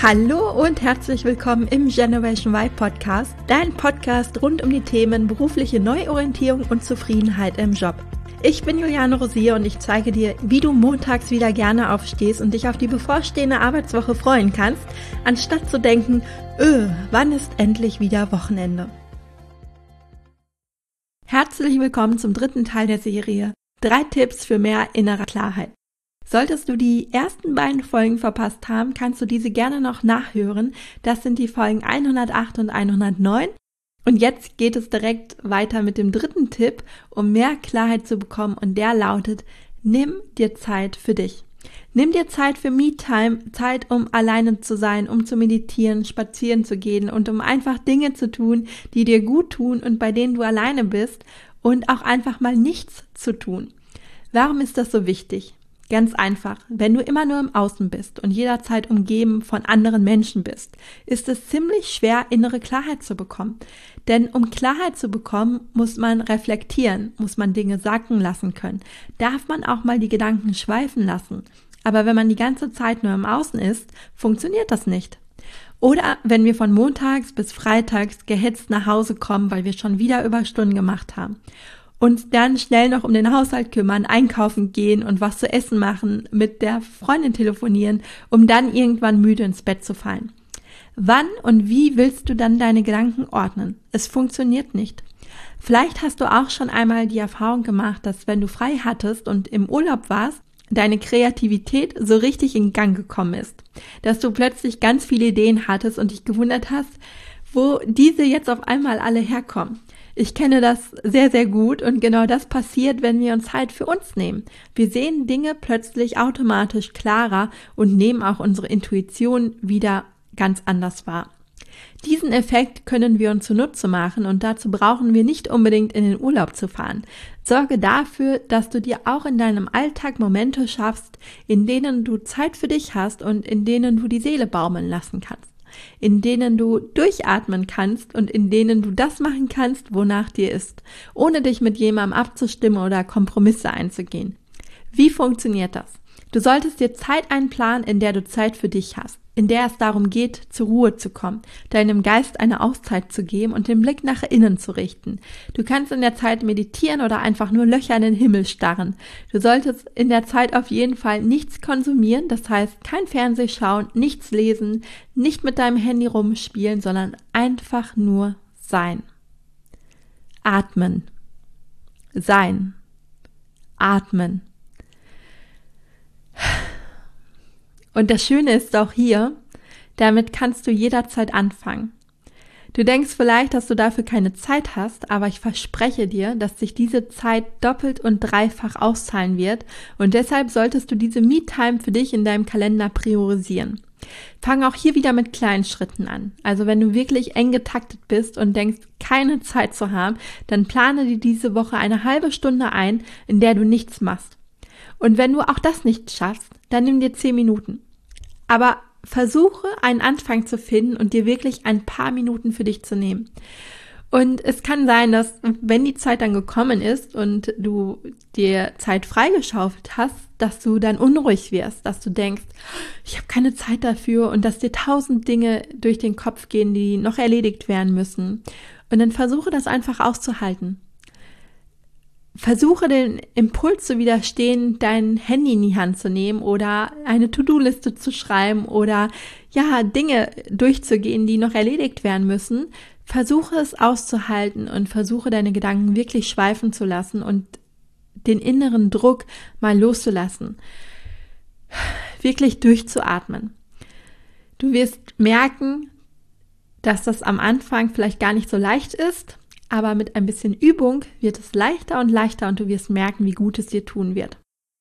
Hallo und herzlich willkommen im Generation Y Podcast, dein Podcast rund um die Themen berufliche Neuorientierung und Zufriedenheit im Job. Ich bin Juliane Rosier und ich zeige dir, wie du montags wieder gerne aufstehst und dich auf die bevorstehende Arbeitswoche freuen kannst, anstatt zu denken, wann ist endlich wieder Wochenende? Herzlich willkommen zum dritten Teil der Serie 3 Tipps für mehr innere Klarheit. Solltest du die ersten beiden Folgen verpasst haben, kannst du diese gerne noch nachhören. Das sind die Folgen 108 und 109. Und jetzt geht es direkt weiter mit dem dritten Tipp, um mehr Klarheit zu bekommen. Und der lautet, nimm dir Zeit für dich. Nimm dir Zeit für Me-Time, Zeit, um alleine zu sein, um zu meditieren, spazieren zu gehen und um einfach Dinge zu tun, die dir gut tun und bei denen du alleine bist und auch einfach mal nichts zu tun. Warum ist das so wichtig? Ganz einfach, wenn du immer nur im Außen bist und jederzeit umgeben von anderen Menschen bist, ist es ziemlich schwer, innere Klarheit zu bekommen. Denn um Klarheit zu bekommen, muss man reflektieren, muss man Dinge sacken lassen können, darf man auch mal die Gedanken schweifen lassen. Aber wenn man die ganze Zeit nur im Außen ist, funktioniert das nicht. Oder wenn wir von montags bis freitags gehetzt nach Hause kommen, weil wir schon wieder Überstunden gemacht haben. Und dann schnell noch um den Haushalt kümmern, einkaufen gehen und was zu essen machen, mit der Freundin telefonieren, um dann irgendwann müde ins Bett zu fallen. Wann und wie willst du dann deine Gedanken ordnen? Es funktioniert nicht. Vielleicht hast du auch schon einmal die Erfahrung gemacht, dass wenn du frei hattest und im Urlaub warst, deine Kreativität so richtig in Gang gekommen ist. Dass du plötzlich ganz viele Ideen hattest und dich gewundert hast, wo diese jetzt auf einmal alle herkommen. Ich kenne das sehr, sehr gut und genau das passiert, wenn wir uns Zeit für uns nehmen. Wir sehen Dinge plötzlich automatisch klarer und nehmen auch unsere Intuition wieder ganz anders wahr. Diesen Effekt können wir uns zunutze machen und dazu brauchen wir nicht unbedingt in den Urlaub zu fahren. Sorge dafür, dass du dir auch in deinem Alltag Momente schaffst, in denen du Zeit für dich hast und in denen du die Seele baumeln lassen kannst. In denen du durchatmen kannst und in denen du das machen kannst, wonach dir ist, ohne dich mit jemandem abzustimmen oder Kompromisse einzugehen. Wie funktioniert das? Du solltest dir Zeit einplanen, in der du Zeit für dich hast, in der es darum geht, zur Ruhe zu kommen, deinem Geist eine Auszeit zu geben und den Blick nach innen zu richten. Du kannst in der Zeit meditieren oder einfach nur Löcher in den Himmel starren. Du solltest in der Zeit auf jeden Fall nichts konsumieren, das heißt kein Fernseh schauen, nichts lesen, nicht mit deinem Handy rumspielen, sondern einfach nur sein. Atmen. Sein. Atmen. Und das Schöne ist auch hier, damit kannst du jederzeit anfangen. Du denkst vielleicht, dass du dafür keine Zeit hast, aber ich verspreche dir, dass sich diese Zeit doppelt und dreifach auszahlen wird und deshalb solltest du diese Me-Time für dich in deinem Kalender priorisieren. Fang auch hier wieder mit kleinen Schritten an. Also wenn du wirklich eng getaktet bist und denkst, keine Zeit zu haben, dann plane dir diese Woche eine halbe Stunde ein, in der du nichts machst. Und wenn du auch das nicht schaffst, dann nimm dir 10 Minuten. Aber versuche einen Anfang zu finden und dir wirklich ein paar Minuten für dich zu nehmen. Und es kann sein, dass wenn die Zeit dann gekommen ist und du dir Zeit freigeschaufelt hast, dass du dann unruhig wirst, dass du denkst, ich habe keine Zeit dafür und dass dir 1000 Dinge durch den Kopf gehen, die noch erledigt werden müssen. Und dann versuche das einfach auszuhalten. Versuche den Impuls zu widerstehen, dein Handy in die Hand zu nehmen oder eine To-Do-Liste zu schreiben oder Dinge durchzugehen, die noch erledigt werden müssen. Versuche es auszuhalten und versuche deine Gedanken wirklich schweifen zu lassen und den inneren Druck mal loszulassen. Wirklich durchzuatmen. Du wirst merken, dass das am Anfang vielleicht gar nicht so leicht ist, aber mit ein bisschen Übung wird es leichter und leichter und du wirst merken, wie gut es dir tun wird.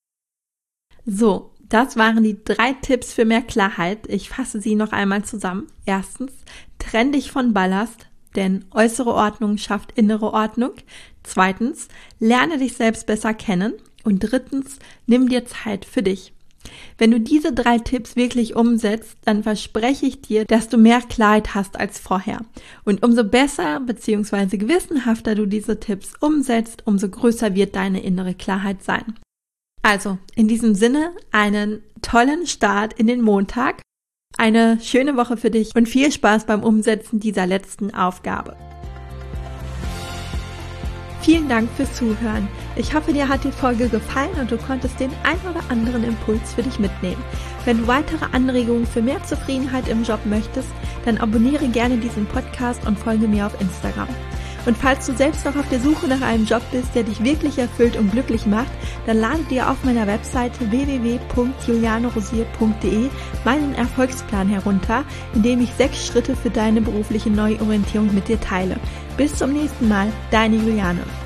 So, das waren die 3 Tipps für mehr Klarheit. Ich fasse sie noch einmal zusammen. Erstens, trenn dich von Ballast, denn äußere Ordnung schafft innere Ordnung. Zweitens, lerne dich selbst besser kennen. Und drittens, nimm dir Zeit für dich. Wenn du diese 3 Tipps wirklich umsetzt, dann verspreche ich dir, dass du mehr Klarheit hast als vorher. Und umso besser bzw. gewissenhafter du diese Tipps umsetzt, umso größer wird deine innere Klarheit sein. Also, in diesem Sinne, einen tollen Start in den Montag Eine schöne Woche für dich und viel Spaß beim Umsetzen dieser letzten Aufgabe. Vielen Dank fürs Zuhören. Ich hoffe, dir hat die Folge gefallen und du konntest den ein oder anderen Impuls für dich mitnehmen. Wenn du weitere Anregungen für mehr Zufriedenheit im Job möchtest, dann abonniere gerne diesen Podcast und folge mir auf Instagram. Und falls du selbst noch auf der Suche nach einem Job bist, der dich wirklich erfüllt und glücklich macht, dann lade dir auf meiner Webseite www.julianerosier.de meinen Erfolgsplan herunter, in dem ich 6 Schritte für deine berufliche Neuorientierung mit dir teile. Bis zum nächsten Mal, deine Juliane.